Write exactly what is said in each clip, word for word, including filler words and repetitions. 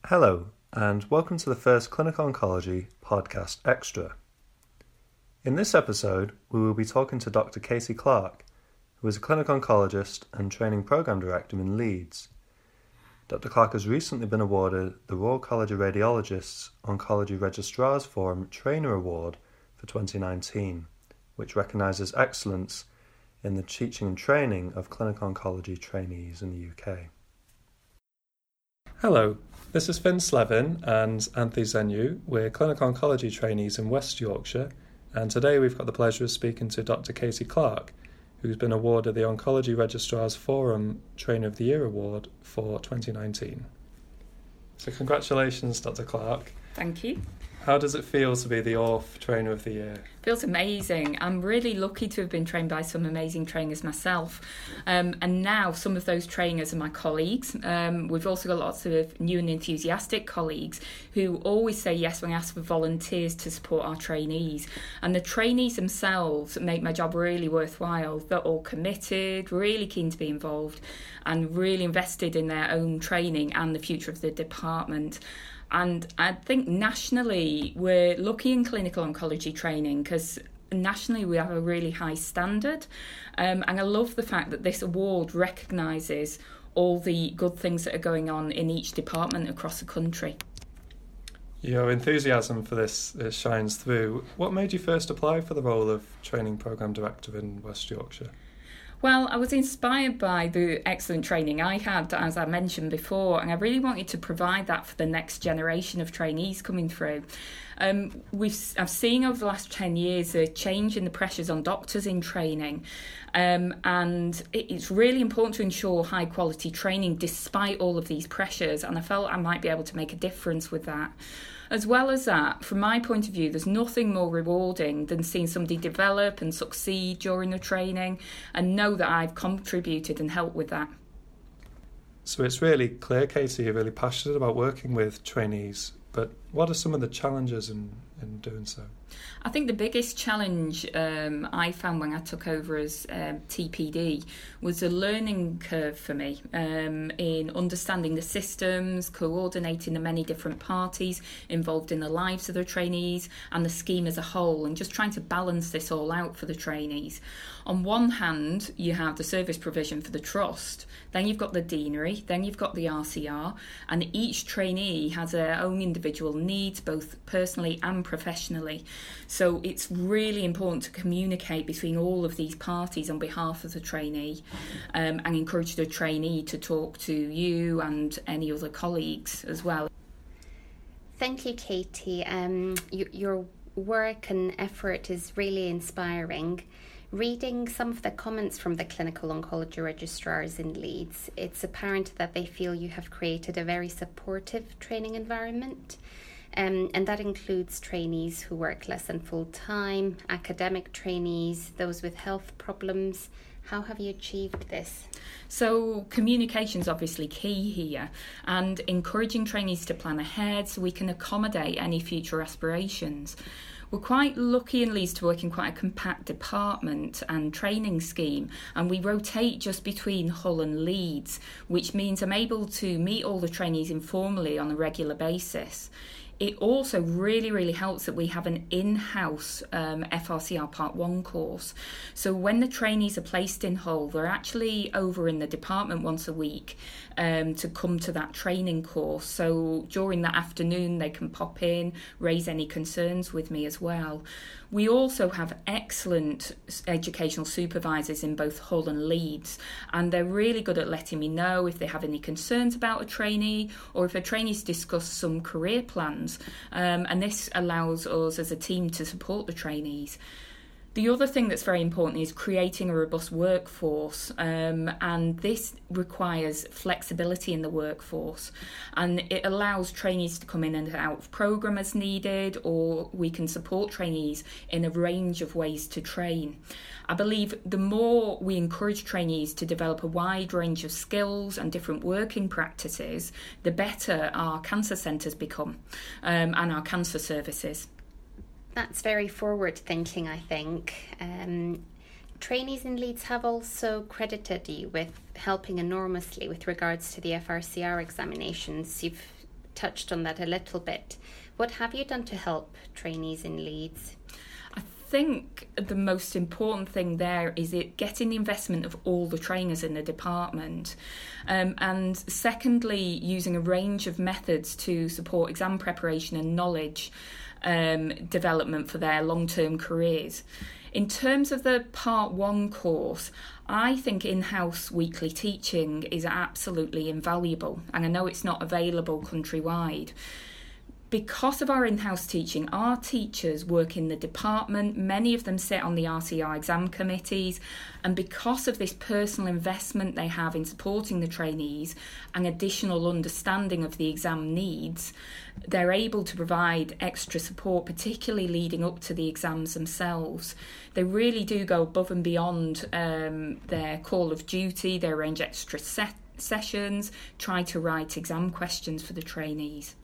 Hello, and welcome to the first Clinical Oncology Podcast Extra. In this episode, we will be talking to Doctor Katie Clark, who is a clinical oncologist and training program director in Leeds. Doctor Clark has recently been awarded the Royal College of Radiologists Oncology Registrars Forum Trainer Award for twenty nineteen, which recognises excellence in the teaching and training of clinical oncology trainees in the U K. Hello, this is Finn Slevin and Anthony Zenu. We're clinical oncology trainees in West Yorkshire, and today we've got the pleasure of speaking to Doctor Katie Clark, who's been awarded the Oncology Registrars Forum Trainer of the Year Award for twenty nineteen. So congratulations, Doctor Clark. Thank you. How does it feel to be the O R F Trainer of the Year? Feels amazing. I'm really lucky to have been trained by some amazing trainers myself. Um, and now some of those trainers are my colleagues. Um, we've also got lots of new and enthusiastic colleagues who always say yes when I ask for volunteers to support our trainees. And the trainees themselves make my job really worthwhile. They're all committed, really keen to be involved, and really invested in their own training and the future of the department. And I think nationally we're lucky in clinical oncology training because nationally we have a really high standard. Um, and I love the fact that this award recognises all the good things that are going on in each department across the country. Your enthusiasm for this, this shines through. What made you first apply for the role of training programme director in West Yorkshire? Well, I was inspired by the excellent training I had, as I mentioned before, and I really wanted to provide that for the next generation of trainees coming through. Um, we've I've seen over the last ten years a change in the pressures on doctors in training, um, and it, it's really important to ensure high quality training despite all of these pressures, and I felt I might be able to make a difference with that. As well as that, from my point of view, there's nothing more rewarding than seeing somebody develop and succeed during the training and know that I've contributed and helped with that. So it's really clear, Katie, you're really passionate about working with trainees, but what are some of the challenges in, in doing so? I think the biggest challenge um, I found when I took over as um, T P D was a learning curve for me um, in understanding the systems, coordinating the many different parties involved in the lives of the trainees and the scheme as a whole, and just trying to balance this all out for the trainees. On one hand, you have the service provision for the trust, then you've got the deanery, then you've got the R C R, and each trainee has their own individual needs, both personally and professionally. So it's really important to communicate between all of these parties on behalf of the trainee, um, and encourage the trainee to talk to you and any other colleagues as well. Thank you, Katie. Um, you, your work and effort is really inspiring. Reading some of the comments from the clinical oncology registrars in Leeds, it's apparent that they feel you have created a very supportive training environment. Um, and that includes trainees who work less than full time, academic trainees, those with health problems. How have you achieved this? So communication is obviously key here, and encouraging trainees to plan ahead so we can accommodate any future aspirations. We're quite lucky in Leeds to work in quite a compact department and training scheme, and we rotate just between Hull and Leeds, which means I'm able to meet all the trainees informally on a regular basis. It also really, really helps that we have an in-house um, F R C R Part one course. So when the trainees are placed in Hull, they're actually over in the department once a week um, to come to that training course. So during that afternoon, they can pop in, raise any concerns with me as well. We also have excellent educational supervisors in both Hull and Leeds, and they're really good at letting me know if they have any concerns about a trainee or if a trainee's discussed some career plans, um, and this allows us as a team to support the trainees. The other thing that's very important is creating a robust workforce, um, and this requires flexibility in the workforce, and it allows trainees to come in and out of programme as needed, or we can support trainees in a range of ways to train. I believe the more we encourage trainees to develop a wide range of skills and different working practices, the better our cancer centres become, um, and our cancer services. That's very forward thinking, I think. Um, trainees in Leeds have also credited you with helping enormously with regards to the F R C R examinations. You've touched on that a little bit. What have you done to help trainees in Leeds? I think the most important thing there is it getting the investment of all the trainers in the department. Um, and secondly, using a range of methods to support exam preparation and knowledge um, development for their long-term careers. In terms of the part one course, I think in-house weekly teaching is absolutely invaluable, and I know it's not available countrywide. Because of our in-house teaching, our teachers work in the department, many of them sit on the R T R exam committees, and because of this personal investment they have in supporting the trainees and additional understanding of the exam needs, they're able to provide extra support, particularly leading up to the exams themselves. They really do go above and beyond um, their call of duty. They arrange extra set- sessions, try to write exam questions for the trainees.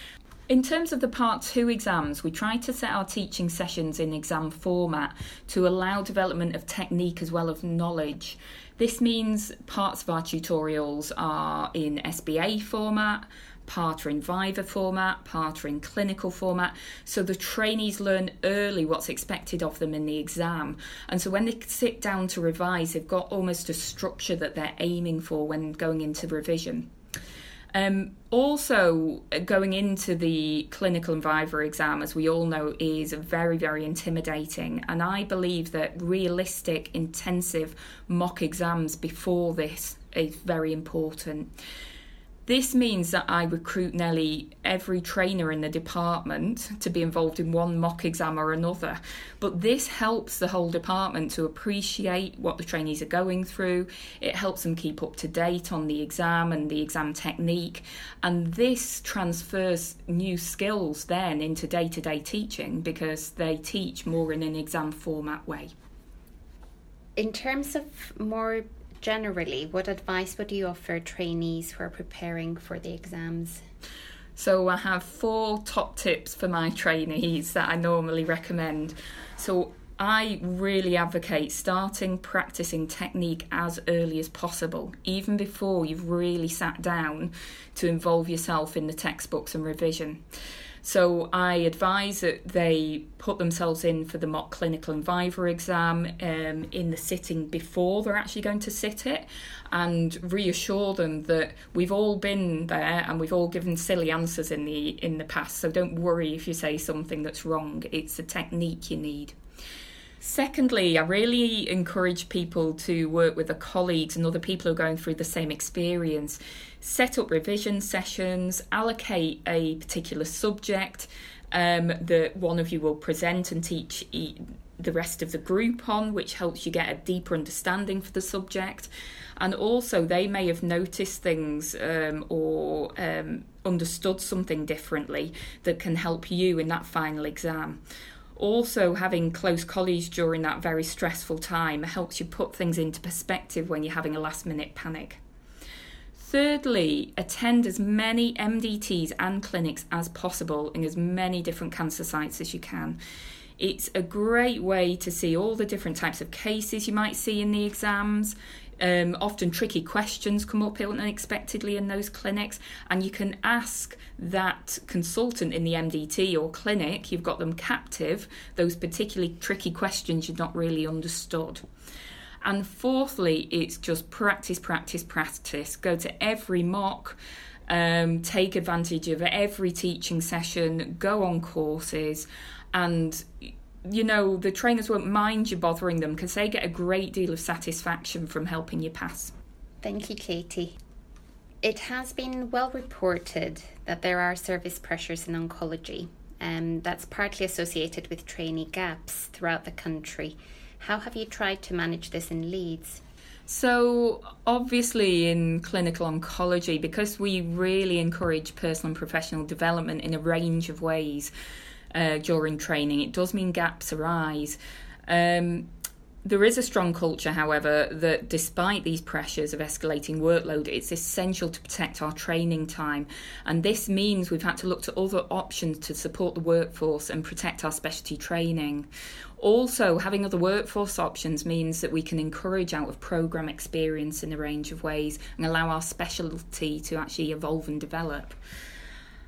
In terms of the Part two exams, we try to set our teaching sessions in exam format to allow development of technique as well as knowledge. This means parts of our tutorials are in S B A format, part are in Viva format, part are in clinical format, so the trainees learn early what's expected of them in the exam. And so when they sit down to revise, they've got almost a structure that they're aiming for when going into revision. Um, also, going into the clinical and Viva exam, as we all know, is very, very intimidating. And I believe that realistic, intensive mock exams before this is very important. This means that I recruit nearly every trainer in the department to be involved in one mock exam or another. But this helps the whole department to appreciate what the trainees are going through. It helps them keep up to date on the exam and the exam technique. And this transfers new skills then into day-to-day teaching because they teach more in an exam format way. In terms of more generally, what advice would you offer trainees who are preparing for the exams? So I have four top tips for my trainees that I normally recommend. So I really advocate starting practicing technique as early as possible, even before you've really sat down to involve yourself in the textbooks and revision. So I advise that they put themselves in for the mock clinical and Viva exam um, in the sitting before they're actually going to sit it, and reassure them that we've all been there and we've all given silly answers in the in the past. So don't worry if you say something that's wrong. It's the technique you need. Secondly, I really encourage people to work with their colleagues and other people who are going through the same experience. Set up revision sessions, allocate a particular subject um, that one of you will present and teach e- the rest of the group on, which helps you get a deeper understanding for the subject. And also they may have noticed things um, or um, understood something differently that can help you in that final exam. Also, having close colleagues during that very stressful time helps you put things into perspective when you're having a last-minute panic. Thirdly, attend as many M D Ts and clinics as possible in as many different cancer sites as you can. It's a great way to see all the different types of cases you might see in the exams. Um, often tricky questions come up unexpectedly in those clinics, and you can ask that consultant in the M D T or clinic, you've got them captive, those particularly tricky questions you've not really understood. And fourthly, it's just practice, practice, practice. Go to every mock, um, take advantage of every teaching session, go on courses, and you know, the trainers won't mind you bothering them because they get a great deal of satisfaction from helping you pass. Thank you, Katie. It has been well reported that there are service pressures in oncology, and that's partly associated with trainee gaps throughout the country. How have you tried to manage this in Leeds? So obviously in clinical oncology, because we really encourage personal and professional development in a range of ways, Uh, during training, it does mean gaps arise. Um, there is a strong culture, however, that despite these pressures of escalating workload, it's essential to protect our training time. And this means we've had to look to other options to support the workforce and protect our specialty training. Also, having other workforce options means that we can encourage out of programme experience in a range of ways and allow our specialty to actually evolve and develop.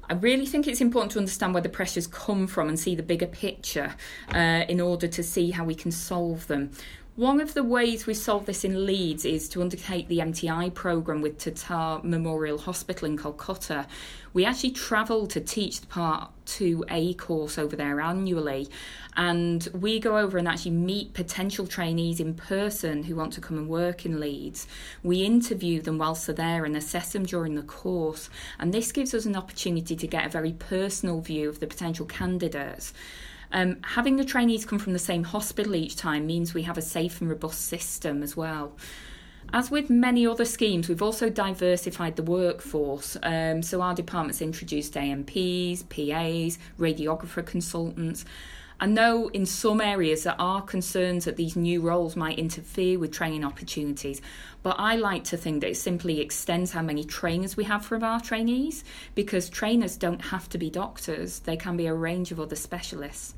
I really think it's important to understand where the pressures come from and see the bigger picture uh, in order to see how we can solve them. One of the ways we solve this in Leeds is to undertake the M T I programme with Tatar Memorial Hospital in Calcutta. We actually travel to teach the Part two A course over there annually, and we go over and actually meet potential trainees in person who want to come and work in Leeds. We interview them whilst they're there and assess them during the course, and this gives us an opportunity to get a very personal view of the potential candidates. Um, having the trainees come from the same hospital each time means we have a safe and robust system as well. As with many other schemes, we've also diversified the workforce. Um, so our department's introduced A M Ps, P As, radiographer consultants. I know in some areas there are concerns that these new roles might interfere with training opportunities, but I like to think that it simply extends how many trainers we have from our trainees, because trainers don't have to be doctors, they can be a range of other specialists.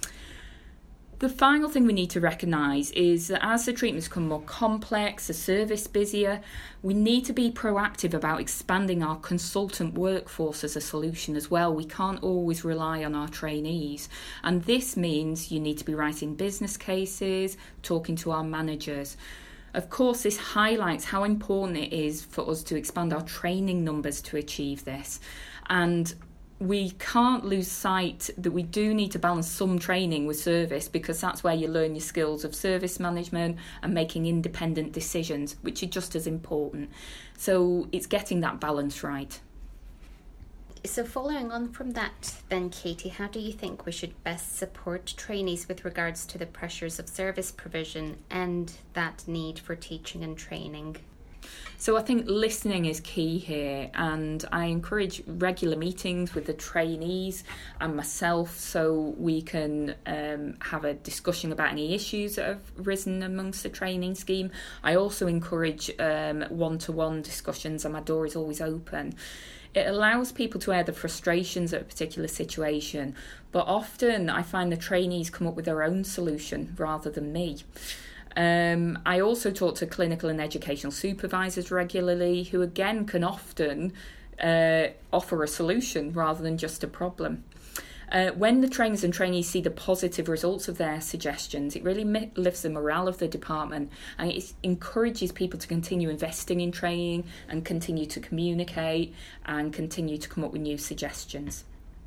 The final thing we need to recognise is that as the treatments become more complex, the service busier, we need to be proactive about expanding our consultant workforce as a solution as well. We can't always rely on our trainees. And this means you need to be writing business cases, talking to our managers. Of course, this highlights how important it is for us to expand our training numbers to achieve this. And we can't lose sight that we do need to balance some training with service, because that's where you learn your skills of service management and making independent decisions, which are just as important. So it's getting that balance right. So following on from that then, Katie, how do you think we should best support trainees with regards to the pressures of service provision and that need for teaching and training? So I think listening is key here, and I encourage regular meetings with the trainees and myself so we can um, have a discussion about any issues that have risen amongst the training scheme. I also encourage um, one-to-one discussions, and my door is always open. It allows people to air the frustrations at a particular situation, but often I find the trainees come up with their own solution rather than me. Um, I also talk to clinical and educational supervisors regularly, who again can often uh, offer a solution rather than just a problem. Uh, when the trainers and trainees see the positive results of their suggestions, it really mi- lifts the morale of the department, and it encourages people to continue investing in training and continue to communicate and continue to come up with new suggestions.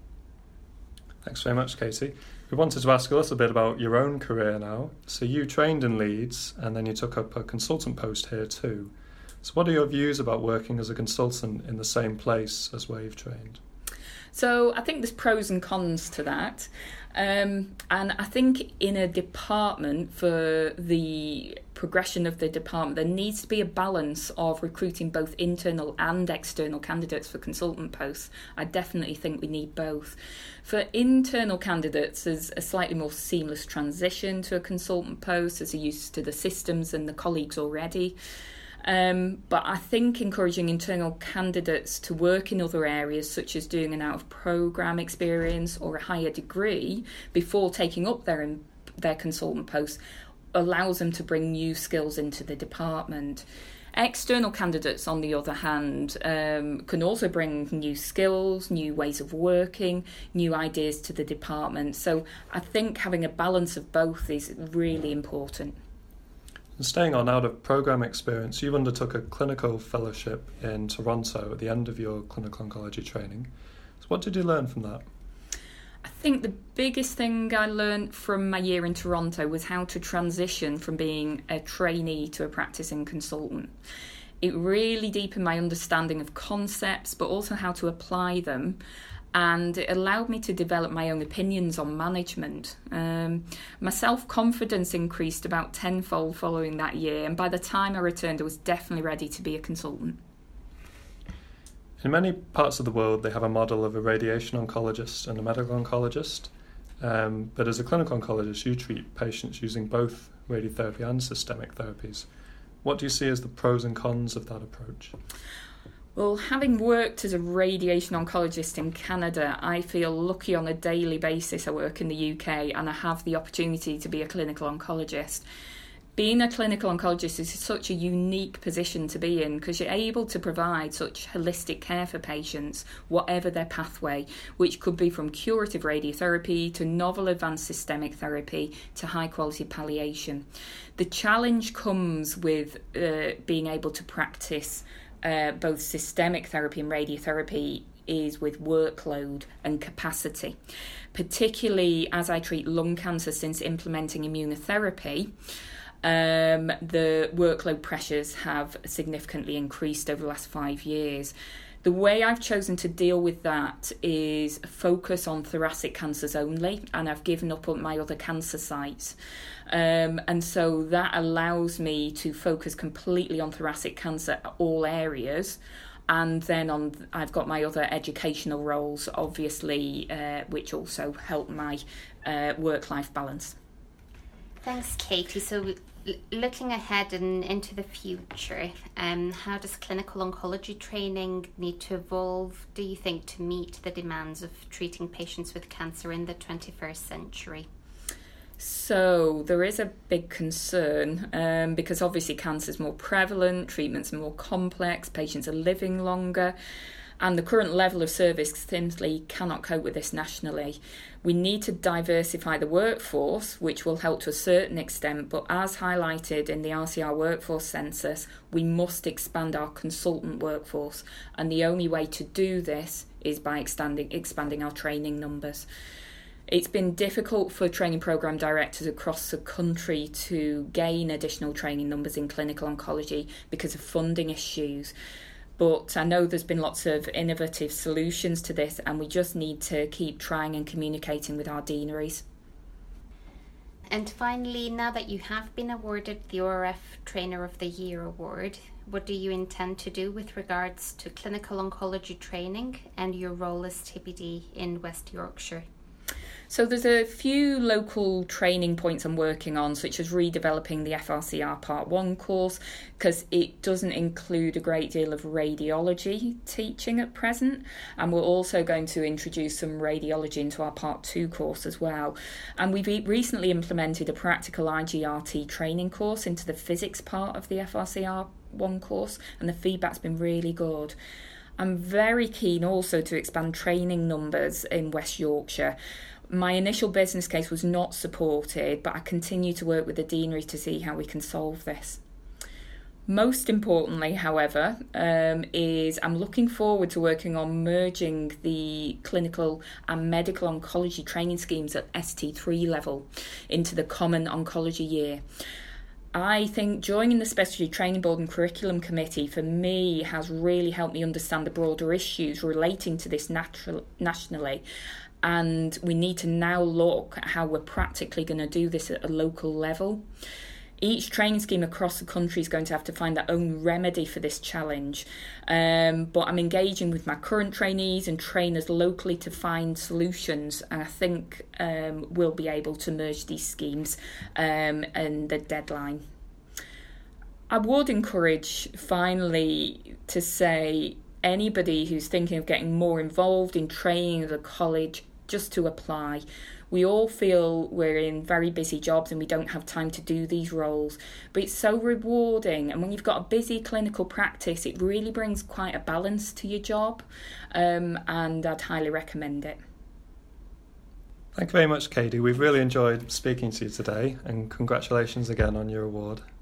Thanks very much, Katie. We wanted to ask a little bit about your own career now. So you trained in Leeds and then you took up a consultant post here too. So what are your views about working as a consultant in the same place as where you've trained? So I think there's pros and cons to that. Um, and I think in a department, for the progression of the department, there needs to be a balance of recruiting both internal and external candidates for consultant posts. I definitely think we need both. For internal candidates, there's a slightly more seamless transition to a consultant post as they're used to the systems and the colleagues already. Um, but I think encouraging internal candidates to work in other areas, such as doing an out-of-programme experience or a higher degree before taking up their their consultant post, allows them to bring new skills into the department. External candidates, on the other hand, um, can also bring new skills, new ways of working, new ideas to the department. So I think having a balance of both is really important. And staying on out-of-programme experience, you undertook a clinical fellowship in Toronto at the end of your clinical oncology training. So what did you learn from that? I think the biggest thing I learned from my year in Toronto was how to transition from being a trainee to a practicing consultant. It really deepened my understanding of concepts, but also how to apply them. And it allowed me to develop my own opinions on management. Um, my self-confidence increased about tenfold following that year, and by the time I returned, I was definitely ready to be a consultant. In many parts of the world, they have a model of a radiation oncologist and a medical oncologist. Um, but as a clinical oncologist, you treat patients using both radiotherapy and systemic therapies. What do you see as the pros and cons of that approach? Well, having worked as a radiation oncologist in Canada, I feel lucky on a daily basis. I work in the U K and I have the opportunity to be a clinical oncologist. Being a clinical oncologist is such a unique position to be in because you're able to provide such holistic care for patients, whatever their pathway, which could be from curative radiotherapy to novel advanced systemic therapy to high quality palliation. The challenge comes with uh, being able to practice uh, both systemic therapy and radiotherapy is with workload and capacity, particularly as I treat lung cancer since implementing immunotherapy. Um, the workload pressures have significantly increased over the last five years. The way I've chosen to deal with that is focus on thoracic cancers only, and I've given up on my other cancer sites. Um, and so that allows me to focus completely on thoracic cancer, all areas. And then on, I've got my other educational roles, obviously, uh, which also help my uh, work-life balance. Thanks, Katie. So l- looking ahead and into the future, um, how does clinical oncology training need to evolve, do you think, to meet the demands of treating patients with cancer in the twenty-first century? So there is a big concern um, because obviously cancer is more prevalent, treatments are more complex, patients are living longer, and the current level of service simply cannot cope with this nationally. We need to diversify the workforce, which will help to a certain extent, but as highlighted in the R C R workforce census, we must expand our consultant workforce, and the only way to do this is by expanding, expanding our training numbers. It's been difficult for training programme directors across the country to gain additional training numbers in clinical oncology because of funding issues. But I know there's been lots of innovative solutions to this, and we just need to keep trying and communicating with our deaneries. And finally, now that you have been awarded the O R F Trainer of the Year award, what do you intend to do with regards to clinical oncology training and your role as T B D in West Yorkshire? So there's a few local training points I'm working on, such as redeveloping the F R C R Part one course, because it doesn't include a great deal of radiology teaching at present. And we're also going to introduce some radiology into our Part two course as well. And we've recently implemented a practical I G R T training course into the physics part of the F R C R one course, and the feedback's been really good. I'm very keen also to expand training numbers in West Yorkshire. My initial business case was not supported, but I continue to work with the deanery to see how we can solve this. Most importantly, however, um, is I'm looking forward to working on merging the clinical and medical oncology training schemes at S T three level into the Common Oncology Year. I think joining the Specialty Training Board and Curriculum Committee for me has really helped me understand the broader issues relating to this natural, nationally. And we need to now look at how we're practically going to do this at a local level. Each training scheme across the country is going to have to find their own remedy for this challenge. Um, but I'm engaging with my current trainees and trainers locally to find solutions. And I think um, we'll be able to merge these schemes um, and the deadline. I would encourage, finally, to say anybody who's thinking of getting more involved in training at a college, just to apply. We all feel we're in very busy jobs and we don't have time to do these roles, but it's so rewarding, and when you've got a busy clinical practice, it really brings quite a balance to your job, um, and I'd highly recommend it. Thank you very much, Katie. We've really enjoyed speaking to you today, and congratulations again on your award.